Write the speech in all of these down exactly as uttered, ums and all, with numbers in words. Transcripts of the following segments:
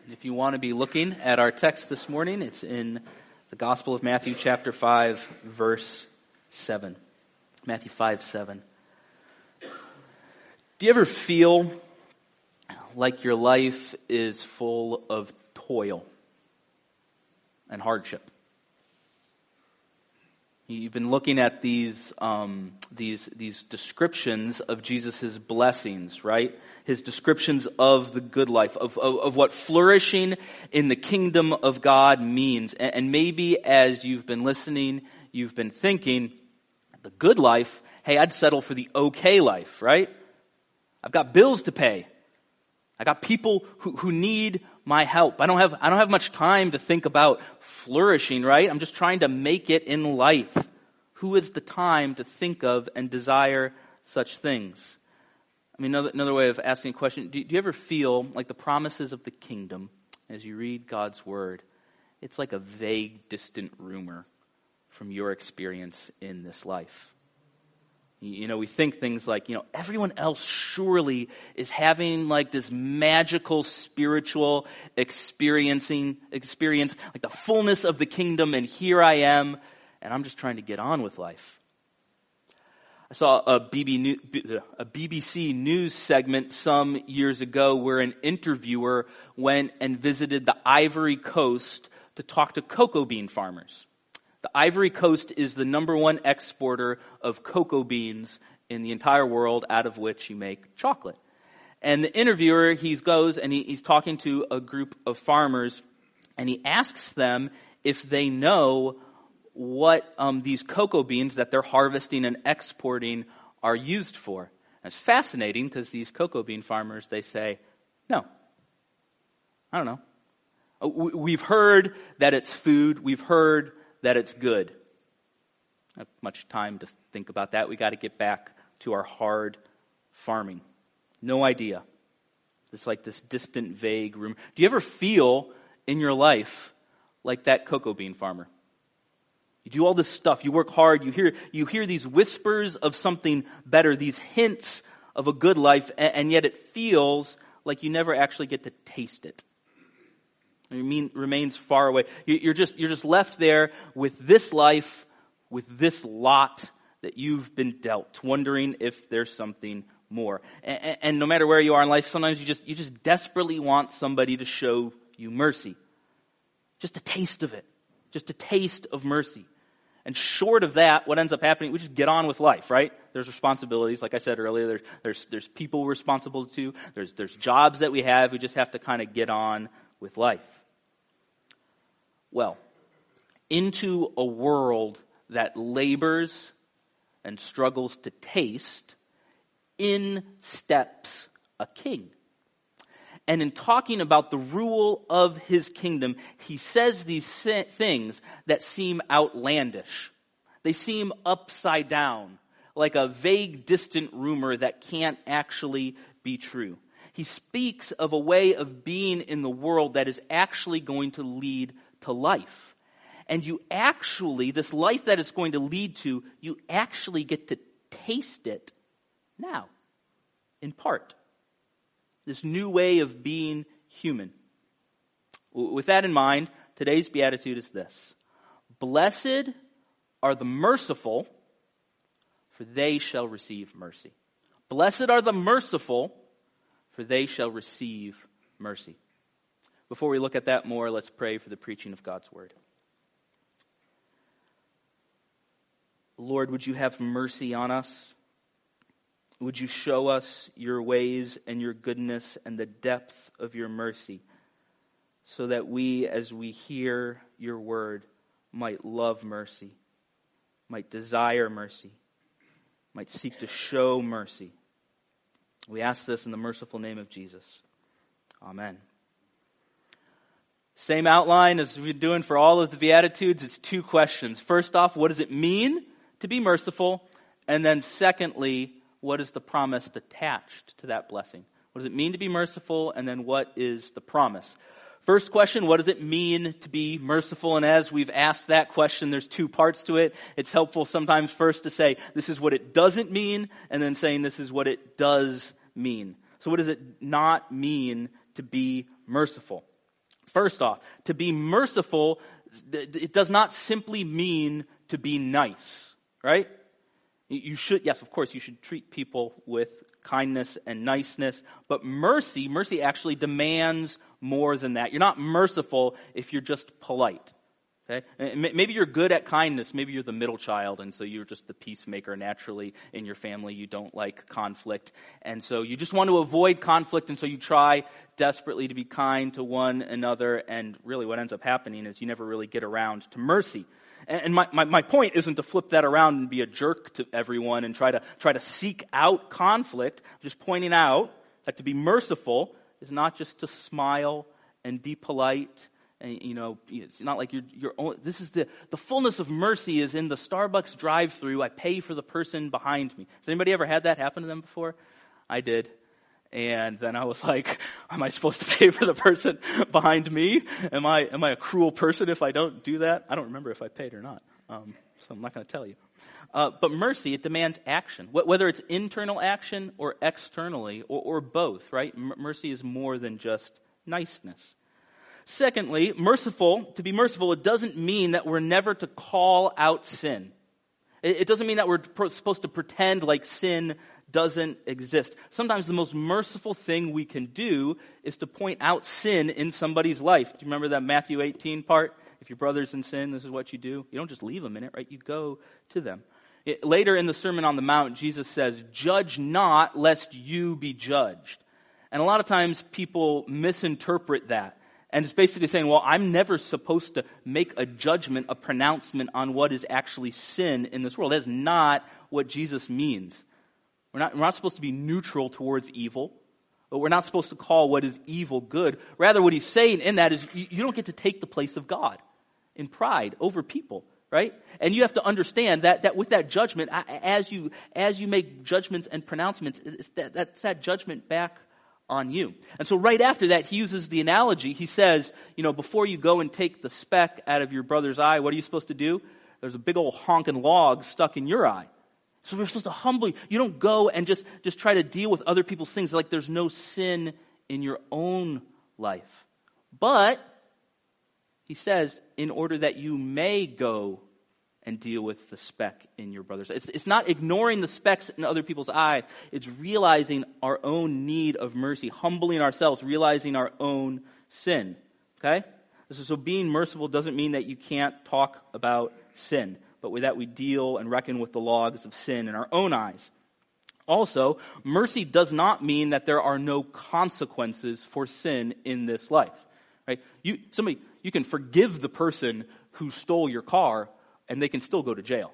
If you want to be looking at our text this morning, it's in the Gospel of Matthew chapter five, verse seven. Matthew five, seven. Do you ever feel like your life is full of toil and hardship? You've been looking at these um, these these descriptions of Jesus' blessings, right? His descriptions of the good life, of, of, of what flourishing in the kingdom of God means. And, and maybe as you've been listening, you've been thinking, the good life, hey, I'd settle for the okay life, right? I've got bills to pay. I got people who, who need my help. I don't have, I don't have much time to think about flourishing, right? I'm just trying to make it in life. Who is the time to think of and desire such things? I mean, another, another way of asking a question, do, do you ever feel like the promises of the kingdom, as you read God's word, it's like a vague, distant rumor from your experience in this life? You know, we think things like, you know, everyone else surely is having like this magical spiritual experiencing experience, like the fullness of the kingdom, and here I am, and I'm just trying to get on with life. I saw a B B C News segment some years ago where an interviewer went and visited the Ivory Coast to talk to cocoa bean farmers. The Ivory Coast is the number one exporter of cocoa beans in the entire world, out of which you make chocolate. And the interviewer, he goes and he, he's talking to a group of farmers, and he asks them if they know what um, these cocoa beans that they're harvesting and exporting are used for. And it's fascinating because these cocoa bean farmers, they say, no, I don't know. We've heard that it's food. We've heard that it's good. I don't have much time to think about that. We got to get back to our hard farming. No idea. It's like this distant, vague rumor. Do you ever feel in your life like that cocoa bean farmer? You do all this stuff. You work hard. You hear you hear these whispers of something better, these hints of a good life, and yet it feels like you never actually get to taste it. It mean, remains far away. You're just, you're just left there with this life, with this lot that you've been dealt, wondering if there's something more. And, and no matter where you are in life, sometimes you just, you just desperately want somebody to show you mercy. Just a taste of it. Just a taste of mercy. And short of that, what ends up happening, we just get on with life, right? There's responsibilities, like I said earlier. There's, there's, there's people we're responsible to. There's, there's jobs that we have. We just have to kind of get on with life. Well, into a world that labors and struggles to taste, in steps a king. And in talking about the rule of his kingdom, he says these things that seem outlandish. They seem upside down, like a vague, distant rumor that can't actually be true. He speaks of a way of being in the world that is actually going to lead to life. And you actually, this life that it's going to lead to, you actually get to taste it now, in part. This new way of being human. With that in mind, today's beatitude is this: blessed are the merciful, for they shall receive mercy. Blessed are the merciful, for they shall receive mercy. Before we look at that more, let's pray for the preaching of God's word. Lord, would you have mercy on us? Would you show us your ways and your goodness and the depth of your mercy, so that we, as we hear your word, might love mercy, might desire mercy, might seek to show mercy. We ask this in the merciful name of Jesus. Amen. Same outline as we've been doing for all of the Beatitudes. It's two questions. First off, what does it mean to be merciful? And then secondly, what is the promise attached to that blessing? What does it mean to be merciful? And then what is the promise? First question, what does it mean to be merciful? And as we've asked that question, there's two parts to it. It's helpful sometimes first to say, this is what it doesn't mean, and then saying this is what it does mean. So what does it not mean to be merciful? First off, to be merciful, it does not simply mean to be nice, right? You should, yes, of course, you should treat people with kindness and niceness, but mercy, mercy actually demands more than that. You're not merciful if you're just polite. Okay? Maybe you're good at kindness. Maybe you're the middle child, and so you're just the peacemaker naturally in your family. You don't like conflict, and so you just want to avoid conflict, and so you try desperately to be kind to one another, and really what ends up happening is you never really get around to mercy. And my, my, my point isn't to flip that around and be a jerk to everyone and try to try to seek out conflict. I'm just pointing out that to be merciful is not just to smile and be polite. And, you know, it's not like you're, you're only, this is the, the fullness of mercy is in the Starbucks drive-thru. I pay for the person behind me. Has anybody ever had that happen to them before? I did. And then I was like, am I supposed to pay for the person behind me? Am I, am I a cruel person if I don't do that? I don't remember if I paid or not. Um, so I'm not going to tell you. Uh, but mercy, it demands action. Wh- whether it's internal action or externally or, or both, right? M- mercy is more than just niceness. Secondly, merciful, to be merciful, it doesn't mean that we're never to call out sin. It, it doesn't mean that we're pro- supposed to pretend like sin doesn't exist. Sometimes the most merciful thing we can do is to point out sin in somebody's life. Do you remember that Matthew eighteen part? If your brother's in sin, this is what you do. You don't just leave them in it, right? You go to them. It, later in the Sermon on the Mount, Jesus says, "Judge not, lest you be judged." And a lot of times people misinterpret that. And it's basically saying, well, I'm never supposed to make a judgment, a pronouncement on what is actually sin in this world. That's not what Jesus means. We're not, we're not supposed to be neutral towards evil, but we're not supposed to call what is evil good. Rather, what he's saying in that is you, you don't get to take the place of God in pride over people, right? And you have to understand that, that with that judgment, as you, as you make judgments and pronouncements, it's that, that's that judgment back on you. And so right after that, he uses the analogy. He says, you know, before you go and take the speck out of your brother's eye, what are you supposed to do? There's a big old honking log stuck in your eye. So we're supposed to humbly, you don't go and just, just try to deal with other people's things like there's no sin in your own life. But, he says, in order that you may go and deal with the speck in your brother's eye. It's, it's not ignoring the specks in other people's eye. It's realizing our own need of mercy, humbling ourselves, realizing our own sin. Okay? So being merciful doesn't mean that you can't talk about sin, but with that we deal and reckon with the logs of sin in our own eyes. Also, mercy does not mean that there are no consequences for sin in this life. Right? You, somebody, you can forgive the person who stole your car, and they can still go to jail.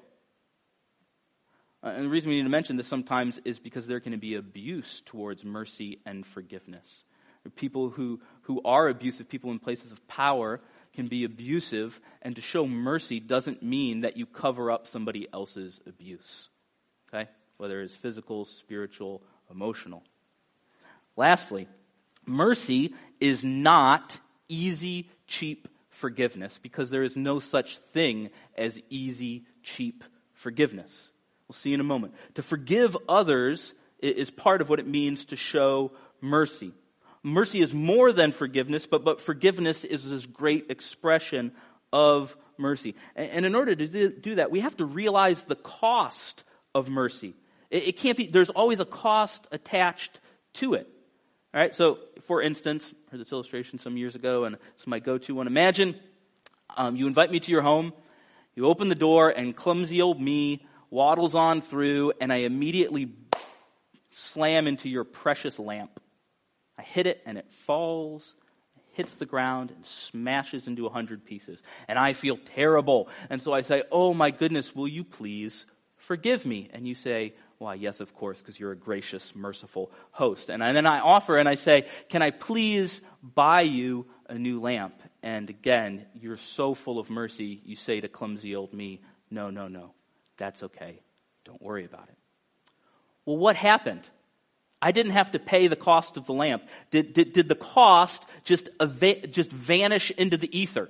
Uh, and the reason we need to mention this sometimes is because there can be abuse towards mercy and forgiveness. People who, who are abusive, people in places of power, can be abusive, and to show mercy doesn't mean that you cover up somebody else's abuse. Okay? Whether it's physical, spiritual, emotional. Lastly, mercy is not easy, cheap forgiveness, because there is no such thing as easy, cheap forgiveness. We'll see in a moment. To forgive others is part of what it means to show mercy. Mercy is more than forgiveness, but, but forgiveness is this great expression of mercy. And, and in order to do that, we have to realize the cost of mercy. It, it can't be, there's always a cost attached to it. All right, so for instance, I heard this illustration some years ago, and it's my go-to one. Imagine um, you invite me to your home, you open the door, and clumsy old me waddles on through, and I immediately slam into your precious lamp. I hit it, and it falls, hits the ground, and smashes into a hundred pieces. And I feel terrible. And so I say, oh my goodness, will you please forgive me? And you say, why, yes, of course, because you're a gracious, merciful host. And, I, and then I offer and I say, can I please buy you a new lamp? And again, you're so full of mercy, you say to clumsy old me, no, no, no, that's okay. Don't worry about it. Well, what happened? I didn't have to pay the cost of the lamp. Did, did, did the cost just, eva- just vanish into the ether?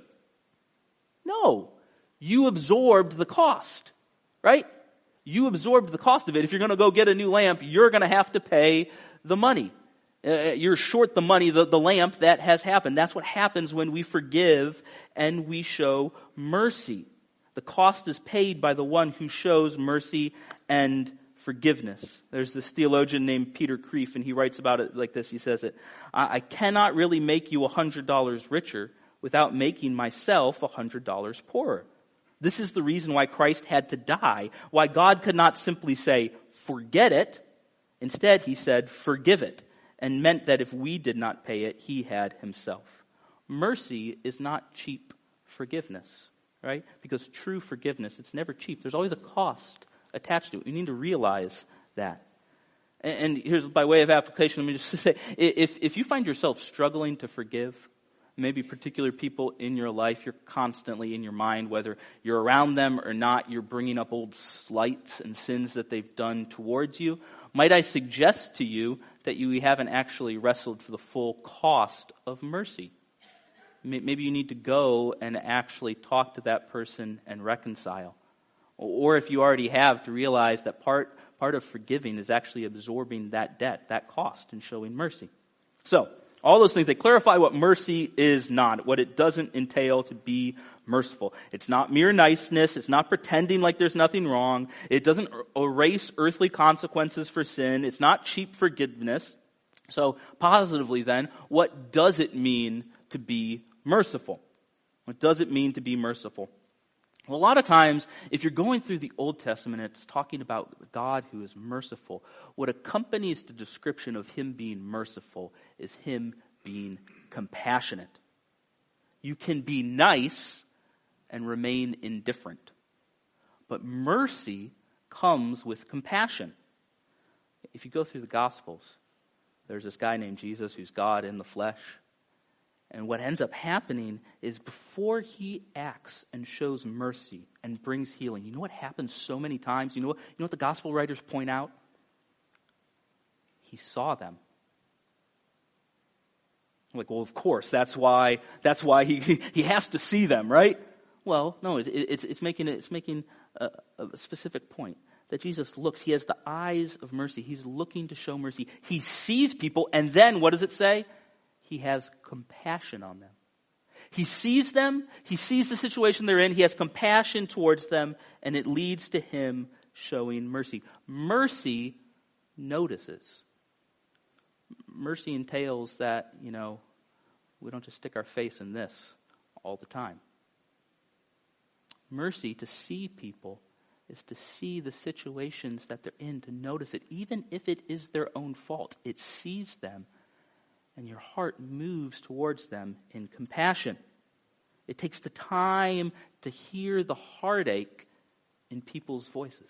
No. You absorbed the cost, right? You absorbed the cost of it. If you're going to go get a new lamp, you're going to have to pay the money. Uh, you're short the money, the, the lamp. That has happened. That's what happens when we forgive and we show mercy. The cost is paid by the one who shows mercy and forgiveness. There's this theologian named Peter Kreeft, and he writes about it like this. He says it, I, I cannot really make you one hundred dollars richer without making myself one hundred dollars poorer. This is the reason why Christ had to die, why God could not simply say, forget it. Instead, he said, forgive it, and meant that if we did not pay it, he had himself. Mercy is not cheap forgiveness, right? Because true forgiveness, it's never cheap. There's always a cost attached to it. You need to realize that. And, and here's by way of application, let me just say, if, if you find yourself struggling to forgive, maybe particular people in your life, you're constantly in your mind, whether you're around them or not, you're bringing up old slights and sins that they've done towards you. Might I suggest to you that you haven't actually wrestled for the full cost of mercy? Maybe you need to go and actually talk to that person and reconcile. Or if you already have, to realize that part, part of forgiving is actually absorbing that debt, that cost, and showing mercy. So, all those things, they clarify what mercy is not, what it doesn't entail to be merciful. It's not mere niceness. It's not pretending like there's nothing wrong. It doesn't erase earthly consequences for sin. It's not cheap forgiveness. So positively then, what does it mean to be merciful? What does it mean to be merciful? Well, a lot of times, if you're going through the Old Testament, it's talking about God who is merciful. What accompanies the description of him being merciful is him being compassionate. You can be nice and remain indifferent. But mercy comes with compassion. If you go through the Gospels, there's this guy named Jesus who's God in the flesh. And what ends up happening is before he acts and shows mercy and brings healing, you know what happens so many times? You know what, you know what the gospel writers point out? He saw them. Like, well, of course, that's why that's why he he has to see them, right? Well, no, it's it's, it's making it's making a, a specific point that Jesus looks. He has the eyes of mercy. He's looking to show mercy. He sees people, and then what does it say? He has compassion on them. He sees them. He sees the situation they're in. He has compassion towards them, and it leads to him showing mercy. Mercy notices. Mercy entails that, you know, we don't just stick our face in this all the time. Mercy, to see people, is to see the situations that they're in, to notice it, even if it is their own fault. It sees them. And your heart moves towards them in compassion. It takes the time to hear the heartache in people's voices.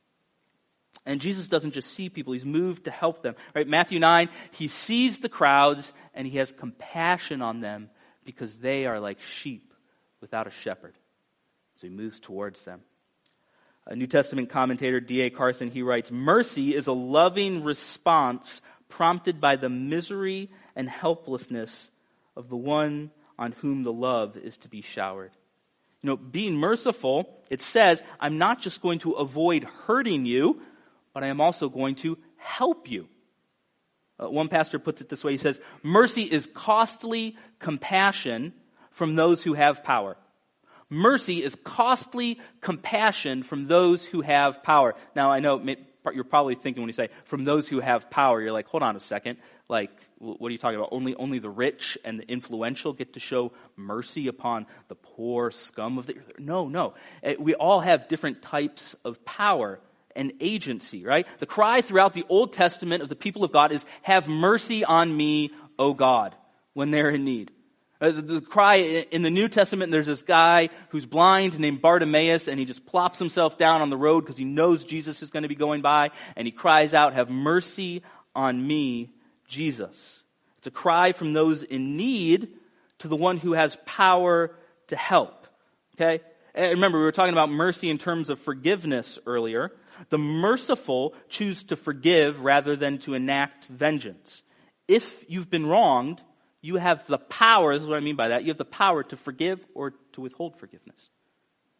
And Jesus doesn't just see people, he's moved to help them. Right? Matthew nine, he sees the crowds and he has compassion on them because they are like sheep without a shepherd. So he moves towards them. A New Testament commentator, D A Carson, he writes, mercy is a loving response prompted by the misery and helplessness of the one on whom the love is to be showered. You know, being merciful, it says, I'm not just going to avoid hurting you, but I am also going to help you. Uh, one pastor puts it this way. He says, mercy is costly compassion from those who have power. Mercy is costly compassion from those who have power. Now, I know you're probably thinking when you say, from those who have power, you're like, hold on a second. Like, what are you talking about? Only, only the rich and the influential get to show mercy upon the poor scum of the earth? No, no. We all have different types of power and agency, right? The cry throughout the Old Testament of the people of God is, have mercy on me, O God, when they're in need. Uh, the, the cry in the New Testament, there's this guy who's blind named Bartimaeus, and he just plops himself down on the road because he knows Jesus is going to be going by, and he cries out, have mercy on me, Jesus. It's a cry from those in need to the one who has power to help. Okay? And remember, we were talking about mercy in terms of forgiveness earlier. The merciful choose to forgive rather than to enact vengeance. If you've been wronged, you have the power, this is what I mean by that, you have the power to forgive or to withhold forgiveness. Right?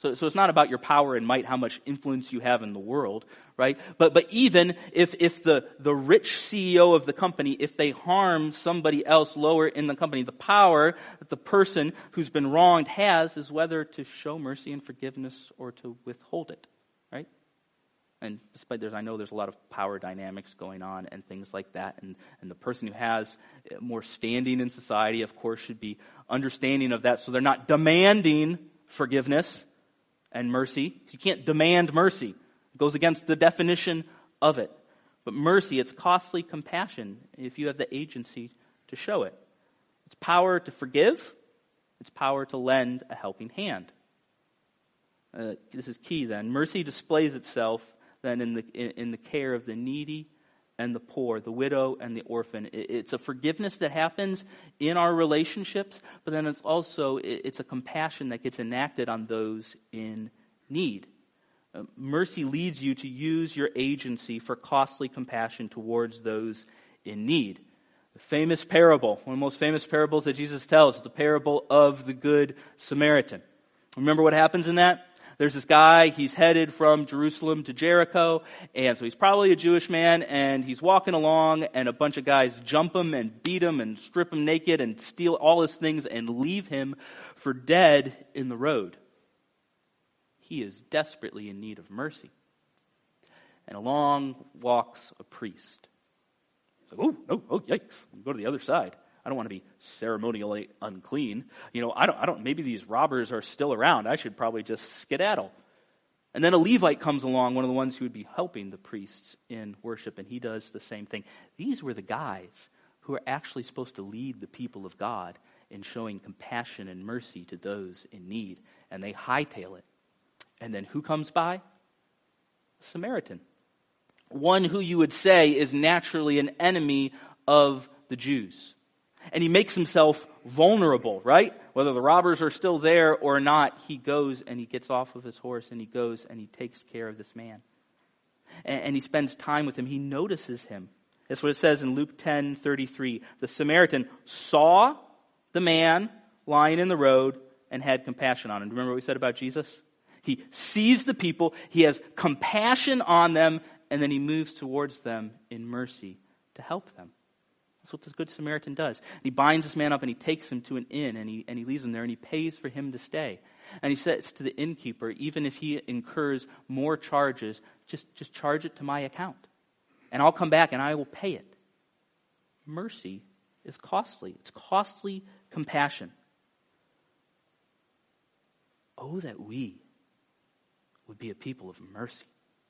So, so it's not about your power and might, how much influence you have in the world, right? But but even if if the, the rich C E O of the company, if they harm somebody else lower in the company, the power that the person who's been wronged has is whether to show mercy and forgiveness or to withhold it, right? And despite there's, I know there's a lot of power dynamics going on and things like that. And, and the person who has more standing in society, of course, should be understanding of that. So they're not demanding forgiveness and mercy. You can't demand mercy. It goes against the definition of it. But mercy, it's costly compassion if you have the agency to show it. It's power to forgive. It's power to lend a helping hand. Uh, this is key then. Mercy displays itself then in the in, in the care of the needy and the poor, the widow and the orphan. It, it's a forgiveness that happens in our relationships, but then it's also it, it's a compassion that gets enacted on those in need. Uh, mercy leads you to use your agency for costly compassion towards those in need. The famous parable, one of the most famous parables that Jesus tells, is the parable of the Good Samaritan. Remember what happens in that? There's this guy, he's headed from Jerusalem to Jericho, and so he's probably a Jewish man, and he's walking along, and a bunch of guys jump him and beat him and strip him naked and steal all his things and leave him for dead in the road. He is desperately in need of mercy. And along walks a priest. He's like, oh, oh, oh, yikes, go to the other side. I don't want to be ceremonially unclean. You know, I don't, I don't, maybe these robbers are still around. I should probably just skedaddle. And then a Levite comes along, one of the ones who would be helping the priests in worship, and he does the same thing. These were the guys who are actually supposed to lead the people of God in showing compassion and mercy to those in need. And they hightail it. And then who comes by? A Samaritan. One who you would say is naturally an enemy of the Jews. And he makes himself vulnerable, right? Whether the robbers are still there or not, he goes and he gets off of his horse and he goes and he takes care of this man. And, and he spends time with him. He notices him. That's what it says in Luke ten thirty-three. The Samaritan saw the man lying in the road and had compassion on him. Remember what we said about Jesus? He sees the people, he has compassion on them, and then he moves towards them in mercy to help them. That's what this Good Samaritan does. And he binds this man up and he takes him to an inn and he and he leaves him there and he pays for him to stay. And he says to the innkeeper, even if he incurs more charges, just, just charge it to my account. And I'll come back and I will pay it. Mercy is costly. It's costly compassion. Oh, that we would be a people of mercy.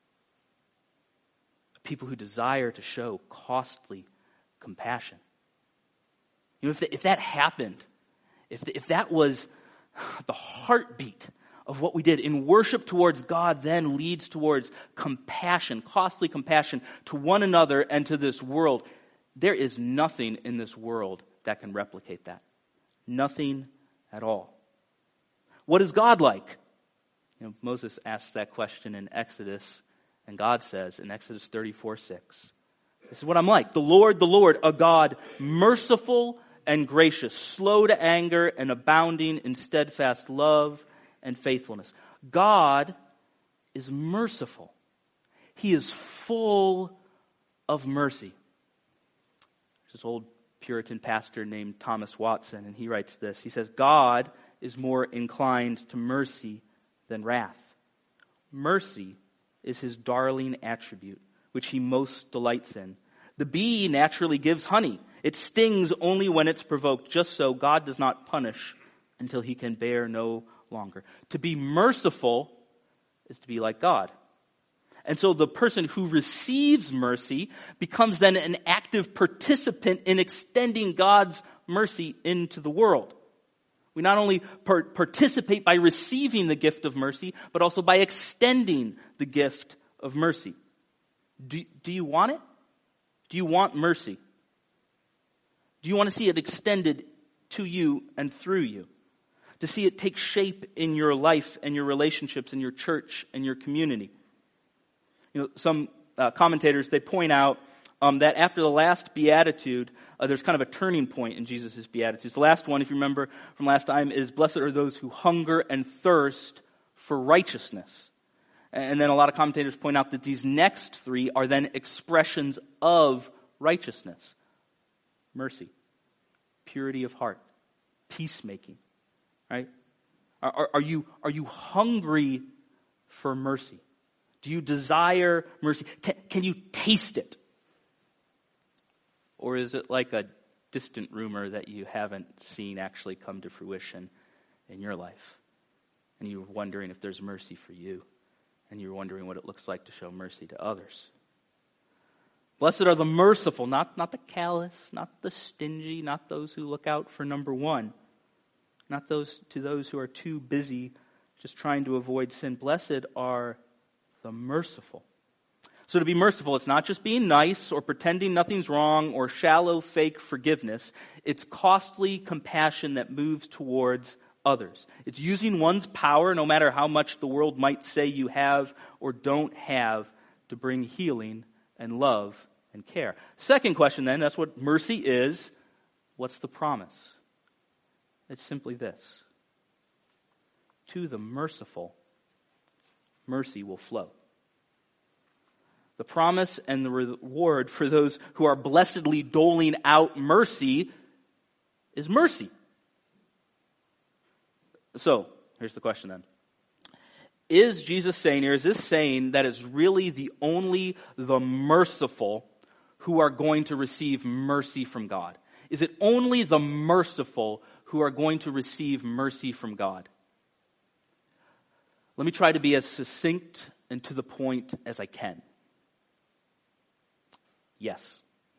A people who desire to show costly compassion. You know, if, the, if that happened, if the, if that was the heartbeat of what we did in worship towards God, then leads towards compassion, costly compassion to one another and to this world, there is nothing in this world that can replicate that. Nothing at all. What is God like? You know, Moses asks that question in Exodus, and God says in Exodus thirty-four six, this is what I'm like. The Lord, the Lord, a God merciful and gracious, slow to anger and abounding in steadfast love and faithfulness. God is merciful. He is full of mercy. There's this old Puritan pastor named Thomas Watson, and he writes this. He says, God is more inclined to mercy than wrath. Mercy is his darling attribute, which he most delights in. The bee naturally gives honey. It stings only when it's provoked. Just so, God does not punish until he can bear no longer. To be merciful is to be like God. And so the person who receives mercy becomes then an active participant in extending God's mercy into the world. We not only par- participate by receiving the gift of mercy, but also by extending the gift of mercy. Do, do you want it? Do you want mercy? Do you want to see it extended to you and through you? To see it take shape in your life and your relationships and your church and your community? You know, some uh, commentators, they point out um, that after the last beatitude, uh, there's kind of a turning point in Jesus' beatitudes. The last one, if you remember from last time, is blessed are those who hunger and thirst for righteousness. And then a lot of commentators point out that these next three are then expressions of righteousness. Mercy, purity of heart, peacemaking, right? Are, are, are you, are you hungry for mercy? Do you desire mercy? Can, can you taste it? Or is it like a distant rumor that you haven't seen actually come to fruition in your life? And you're wondering if there's mercy for you. And you're wondering what it looks like to show mercy to others. Blessed are the merciful, not, not the callous, not the stingy, not those who look out for number one. Not those to those who are too busy just trying to avoid sin. Blessed are the merciful. So to be merciful, it's not just being nice or pretending nothing's wrong or shallow fake forgiveness. It's costly compassion that moves towards others. It's using one's power, no matter how much the world might say you have or don't have, to bring healing and love and care. Second question then, that's what mercy is. What's the promise? It's simply this. To the merciful, mercy will flow. The promise and the reward for those who are blessedly doling out mercy is mercy. So, here's the question then. Is Jesus saying here, is this saying that it's really the only the merciful who are going to receive mercy from God? Is it only the merciful who are going to receive mercy from God? Let me try to be as succinct and to the point as I can. Yes.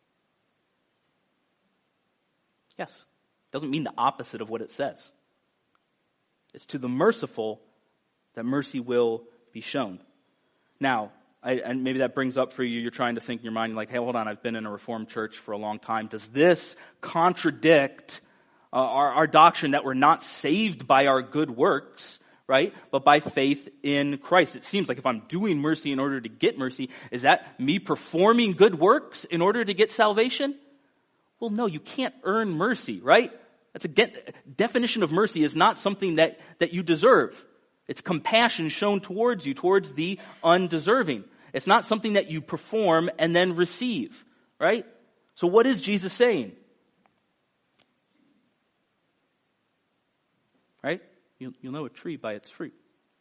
Yes. Doesn't mean the opposite of what it says. It's to the merciful that mercy will be shown. Now, I, and maybe that brings up for you, you're trying to think in your mind, like, hey, hold on, I've been in a Reformed church for a long time. Does this contradict uh, our, our doctrine that we're not saved by our good works, right, but by faith in Christ? It seems like if I'm doing mercy in order to get mercy, is that me performing good works in order to get salvation? Well, no, you can't earn mercy, right? That's a get, definition of mercy is not something that, that you deserve. It's compassion shown towards you, towards the undeserving. It's not something that you perform and then receive, right? So what is Jesus saying? Right? You'll, you'll know a tree by its fruit.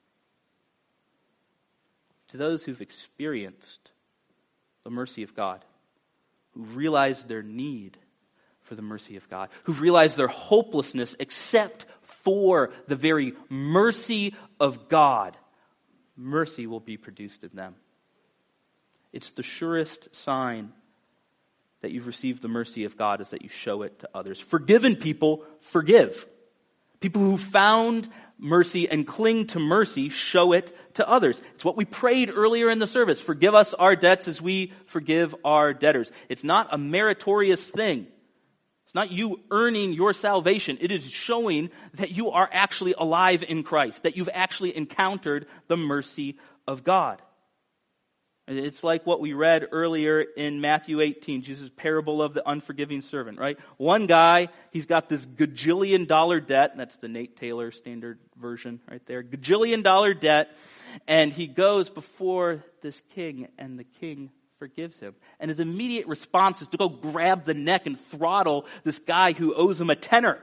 To those who've experienced the mercy of God, who've realized their need for the mercy of God, who've realized their hopelessness except for the very mercy of God, mercy will be produced in them. It's the surest sign that you've received the mercy of God is that you show it to others. Forgiven people forgive. People who found mercy and cling to mercy show it to others. It's what we prayed earlier in the service. Forgive us our debts as we forgive our debtors. It's not a meritorious thing. It's not you earning your salvation. It is showing that you are actually alive in Christ, that you've actually encountered the mercy of God. It's like what we read earlier in Matthew eighteen, Jesus' parable of the unforgiving servant, right? One guy, he's got this gajillion dollar debt, and that's the Nate Taylor standard version right there, gajillion dollar debt, and he goes before this king, and the king forgives him. And his immediate response is to go grab the neck and throttle this guy who owes him a tenner.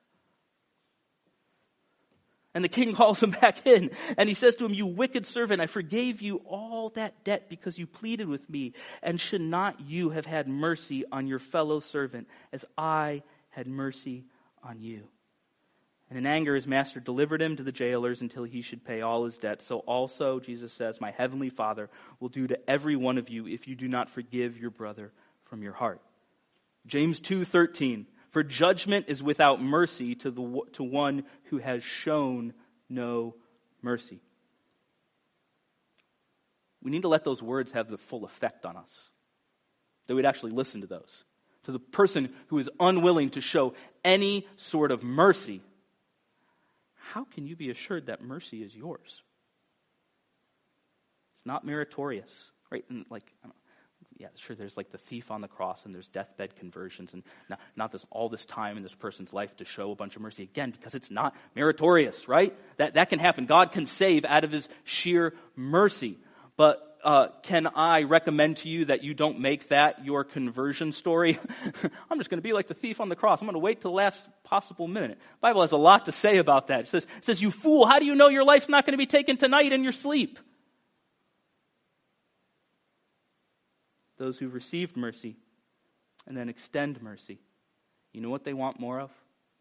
And the king calls him back in, and he says to him, "You wicked servant, I forgave you all that debt because you pleaded with me. And should not you have had mercy on your fellow servant as I had mercy on you?" And in anger, his master delivered him to the jailers until he should pay all his debt. So also, Jesus says, my heavenly Father will do to every one of you if you do not forgive your brother from your heart. James two thirteen. For judgment is without mercy to the to one who has shown no mercy. We need to let those words have the full effect on us, that we'd actually listen to those. To the person who is unwilling to show any sort of mercy, how can you be assured that mercy is yours? It's not meritorious, right? And like, I don't know, yeah, sure, there's like the thief on the cross and there's deathbed conversions and not, not this all this time in this person's life to show a bunch of mercy. Again, because it's not meritorious, right? That, that can happen. God can save out of his sheer mercy. But uh, can I recommend to you that you don't make that your conversion story? I'm just going to be like the thief on the cross. I'm going to wait till the last possible minute. The Bible has a lot to say about that. It says, it says, you fool, how do you know your life's not going to be taken tonight in your sleep? Those who received mercy and then extend mercy, you know what they want more of?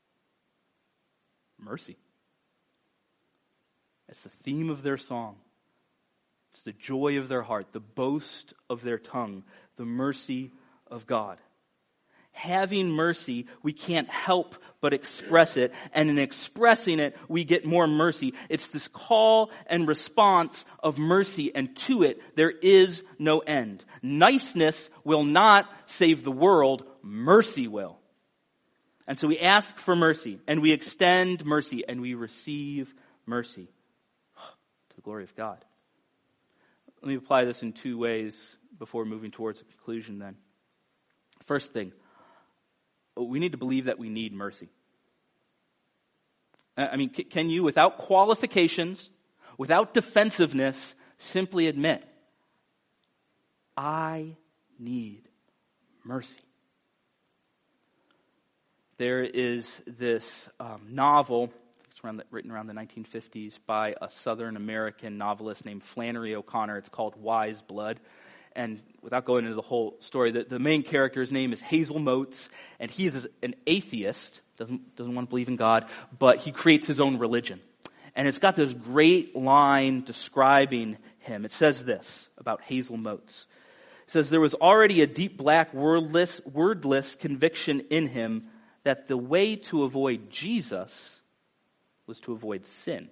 Mercy. It's the theme of their song. It's the joy of their heart, the boast of their tongue, the mercy of God. Having mercy, we can't help but express it, and in expressing it, we get more mercy. It's this call and response of mercy, and to it, there is no end. Niceness will not save the world, mercy will. And so we ask for mercy, and we extend mercy, and we receive mercy. To the glory of God. Let me apply this in two ways before moving towards a conclusion then. First thing, we need to believe that we need mercy. I mean, can you, without qualifications, without defensiveness, simply admit, I need mercy? There is this um, novel, it's around the, written around the nineteen fifties by a Southern American novelist named Flannery O'Connor. It's called Wise Blood. And without going into the whole story, the, the main character's name is Hazel Motes, and he is an atheist, doesn't doesn't want to believe in God, but he creates his own religion. And it's got this great line describing him. It says this about Hazel Motes. It says, there was already a deep black wordless, wordless conviction in him that the way to avoid Jesus was to avoid sin.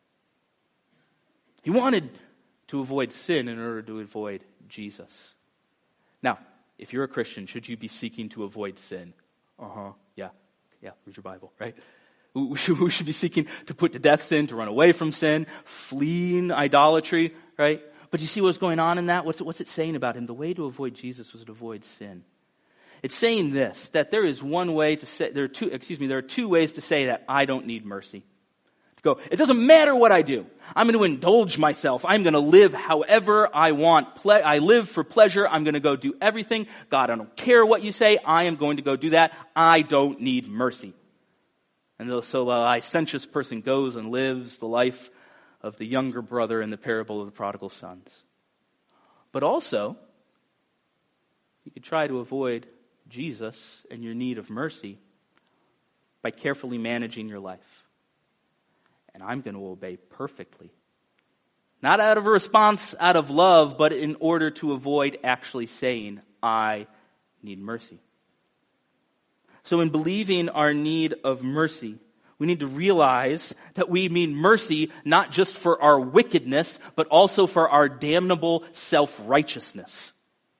He wanted to avoid sin in order to avoid Jesus. Now, if you're a Christian, should you be seeking to avoid sin? Uh-huh. Yeah. Yeah. Read your Bible, right? We should, we should be seeking to put to death sin, to run away from sin, fleeing idolatry, right? But you see what's going on in that? What's it, what's it saying about him? The way to avoid Jesus was to avoid sin. It's saying this, that there is one way to say, there are two, excuse me, there are two ways to say that I don't need mercy. To go, it doesn't matter what I do. I'm going to indulge myself. I'm going to live however I want. Ple- I live for pleasure. I'm going to go do everything. God, I don't care what you say. I am going to go do that. I don't need mercy. And so the licentious person goes and lives the life of the younger brother in the parable of the prodigal sons. But also, you could try to avoid Jesus and your need of mercy by carefully managing your life. And I'm going to obey perfectly. Not out of a response, out of love, but in order to avoid actually saying, I need mercy. So in believing our need of mercy, we need to realize that we need mercy not just for our wickedness, but also for our damnable self-righteousness.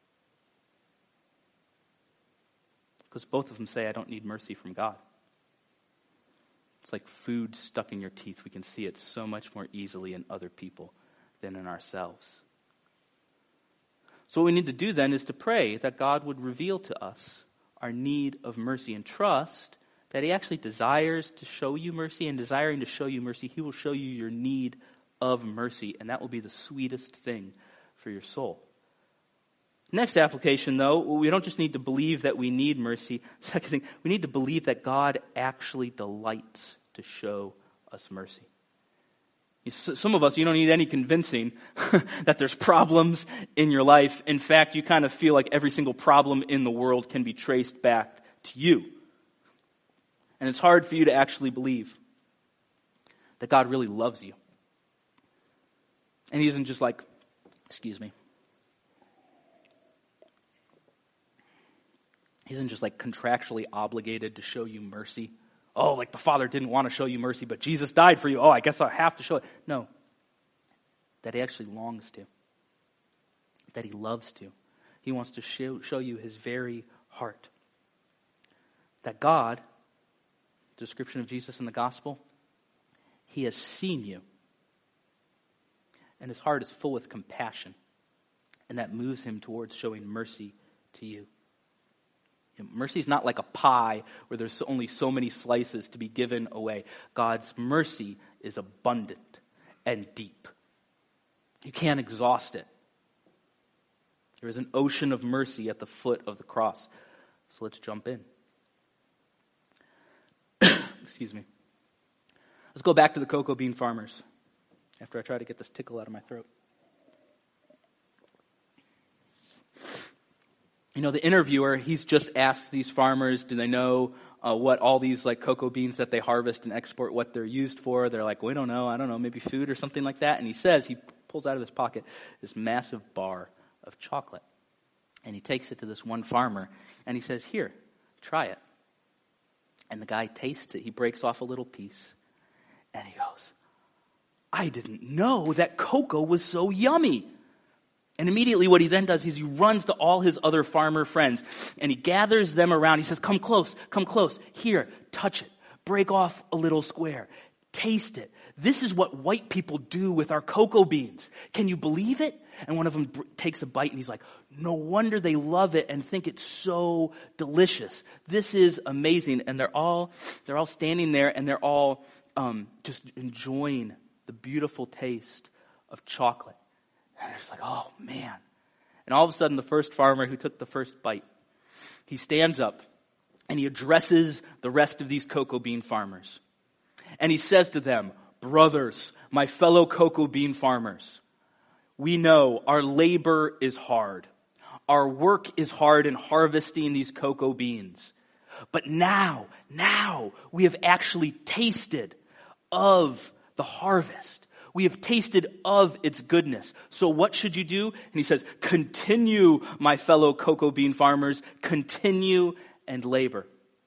Because both of them say, I don't need mercy from God. It's like food stuck in your teeth. We can see it so much more easily in other people than in ourselves. So what we need to do then is to pray that God would reveal to us our need of mercy and trust that he actually desires to show you mercy, and desiring to show you mercy, he will show you your need of mercy, and that will be the sweetest thing for your soul. Next application, though, we don't just need to believe that we need mercy. Second thing, we need to believe that God actually delights to show us mercy. Some of us, you don't need any convincing that there's problems in your life. In fact, you kind of feel like every single problem in the world can be traced back to you. And it's hard for you to actually believe that God really loves you. And he isn't just like, excuse me. He isn't just like contractually obligated to show you mercy. Oh, like the Father didn't want to show you mercy, but Jesus died for you. Oh, I guess I have to show it. No. That he actually longs to. That he loves to. He wants to show, show you his very heart. That God, the description of Jesus in the gospel, he has seen you. And his heart is full with compassion And that moves him towards showing mercy to you. Mercy is not like a pie where there's only so many slices to be given away. God's mercy is abundant and deep. You can't exhaust it. There is an ocean of mercy at the foot of the cross. So let's jump in. Excuse me. Let's go back to the cocoa bean farmers after I try to get this tickle out of my throat. You know, the interviewer, he's just asked these farmers, do they know uh, what all these like cocoa beans that they harvest and export, what they're used for? They're like, we don't know, I don't know, maybe food or something like that. And he says, he pulls out of his pocket this massive bar of chocolate. And he takes it to this one farmer and he says, here, try it. And the guy tastes it. He breaks off a little piece and he goes, I didn't know that cocoa was so yummy. And immediately what he then does is he runs to all his other farmer friends and he gathers them around. He says, come close, come close. Here, touch it. Break off a little square. Taste it. This is what white people do with our cocoa beans. Can you believe it? And one of them br- takes a bite and he's like, no wonder they love it and think it's so delicious. This is amazing. And they're all, they're all standing there and they're all um, just enjoying the beautiful taste of chocolate. And they're just like, oh man. And all of a sudden the first farmer who took the first bite, he stands up and he addresses the rest of these cocoa bean farmers. And he says to them, brothers, my fellow cocoa bean farmers, we know our labor is hard. Our work is hard in harvesting these cocoa beans. But now, now we have actually tasted of the harvest. We have tasted of its goodness. So what should you do? And he says, continue, my fellow cocoa bean farmers, continue and labor.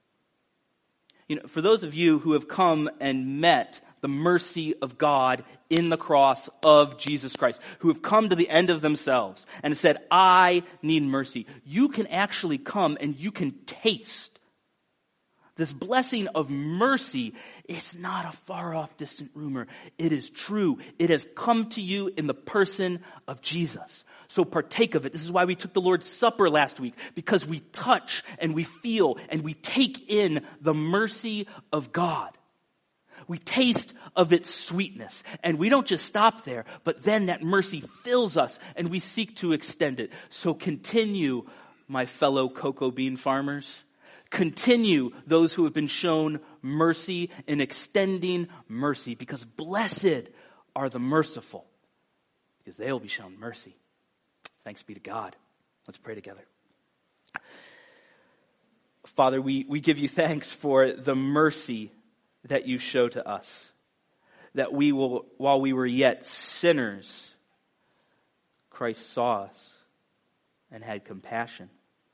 You know, for those of you who have come and met the mercy of God in the cross of Jesus Christ, who have come to the end of themselves and said, I need mercy, you can actually come and you can taste this blessing of mercy. It's not a far off distant rumor. It is true. It has come to you in the person of Jesus. So partake of it. This is why we took the Lord's Supper last week, because we touch and we feel and we take in the mercy of God. We taste of its sweetness, and we don't just stop there, but then that mercy fills us and we seek to extend it. So continue, my fellow cocoa bean farmers. Continue, those who have been shown mercy, in extending mercy, because blessed are the merciful, because they will be shown mercy. Thanks be to God. Let's pray together. Father, we, we give you thanks for the mercy that you show to us, that we will, while we were yet sinners, Christ saw us and had compassion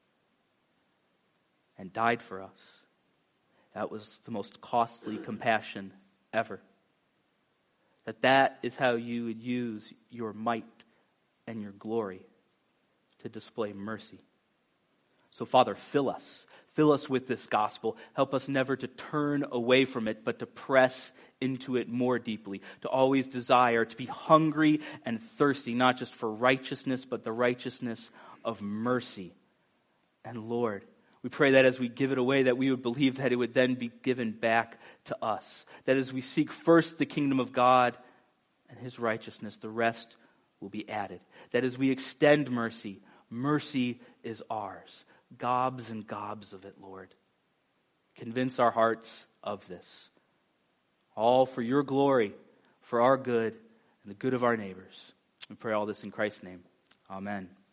and died for us. That was the most costly compassion ever. That that is how you would use your might and your glory to display mercy. So Father, fill us. Fill us with this gospel. Help us never to turn away from it, but to press into it more deeply. To always desire to be hungry and thirsty, not just for righteousness, but the righteousness of mercy. And Lord, we pray that as we give it away, that we would believe that it would then be given back to us. That as we seek first the kingdom of God and his righteousness, the rest will be added. That as we extend mercy, mercy is ours. Gobs and gobs of it, Lord. Convince our hearts of this. All for your glory, for our good, and the good of our neighbors. We pray all this in Christ's name. Amen.